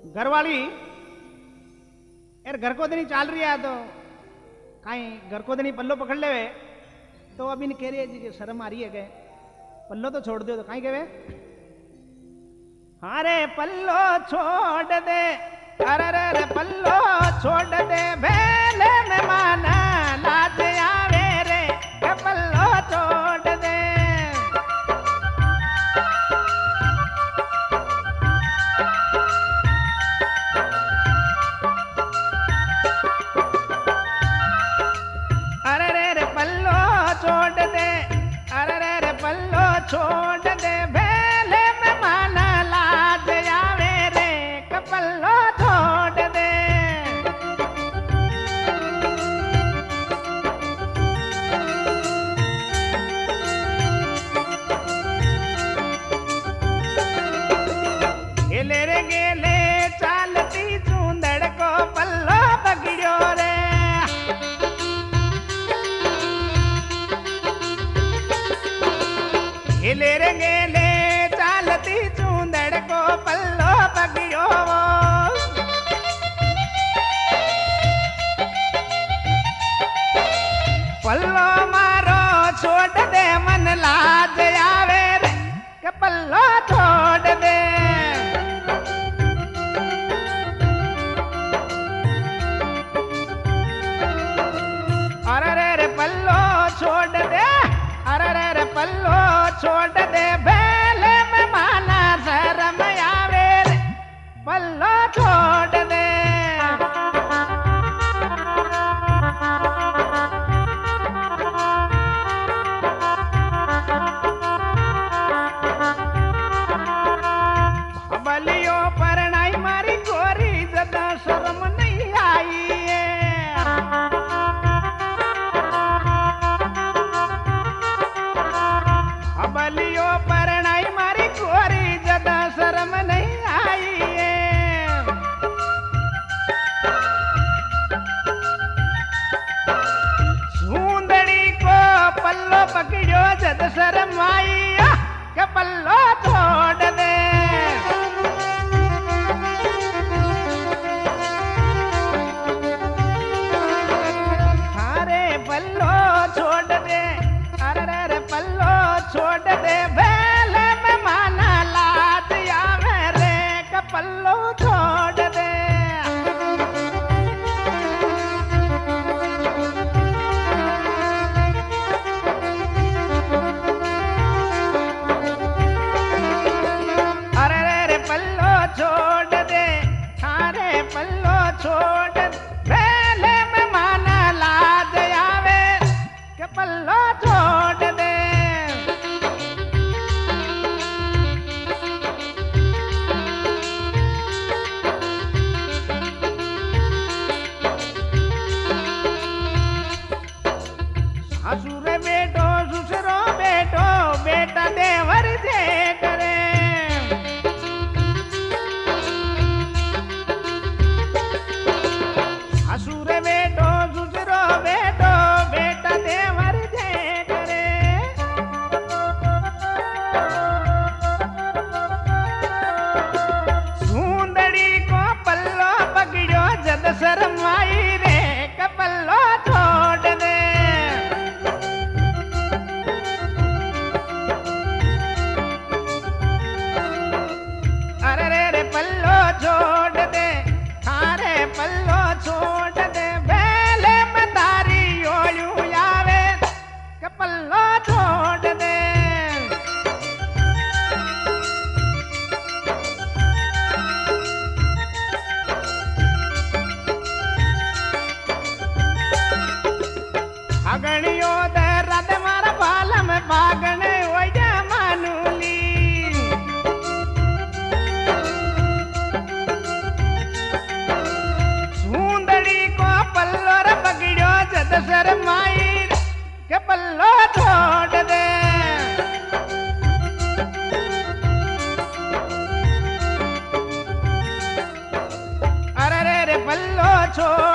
घरवाली यार घर को दिन चाल रही है तो कहीं घर को दिन पल्लो पकड़ ले तो अभी कह रही है जी कि शर्म आ रही है के पल्लो तो छोड़ दो तो कहीं कहे हाँ रे पल्लो छोड़ दे अरे रे पल्लो छोड़ दे भेले में माना लाज आवे रे पल्लो छोड़ दे अरे रे पल्लो छोड़ दे अरे रे पल्लो छोड़ दे भेले में माना लाज आवे रे पल्लो छोड़ दे गेले रे गेले चालती चूंदड़ को पल्लो पकड़ियो रे गेले रे गेले चालती चूंदड़ को पल्लो पकड़ियो पल्लो मारो छोड़ दे मन लाज आवे रे के पल्लो छोड़ दे अरे रे पल्लो छोड़ दे अरे रे पल्लो छोड़ दे भेले में माना शर्म आवे रे पल्लो छोड़ दे बलियो पर नहीं मारी गोरी ज्यादा शर्म नहीं आई बलियो पर नहीं मारी गोरी ज्यादा शर्म नहीं आई सुंदड़ी को पल्लो पकड़ियो जद शर्म आई के पल्लो छोड़ दे अरे पल्लो छोड़ दे अरे रे पल्लो छोड़ दे भेले में माना लाज आवे रे के पल्लो छोड़ दे अरे रे पल्लो छोड़ दे अरे पल्लो छोड़ दे भेले में माना लाज आवे के पल्लो छोड़ दे ससुर बेटो ससुरो बेटो बेटा देवर जे करे ससुर बेटो ससुरो बेटो बेटा देवर जे करे सुंदड़ी को पल्लो पकड़ियो जद शर्म आई रे के पल्लो छोड़ दे अरे रे पल्लो छोड़ दे थारे पल्लो छोड़ दे भेले में तारी ओलू आवे के पल्लो छोड़ दे अगणियो दे रद मारा बाल में बागने ओया मानूली सुंदड़ी को पल्लो रे पकड़ियो जद शर्म आई के पल्लो छोड़ दे अरे रे पल्लो छोड़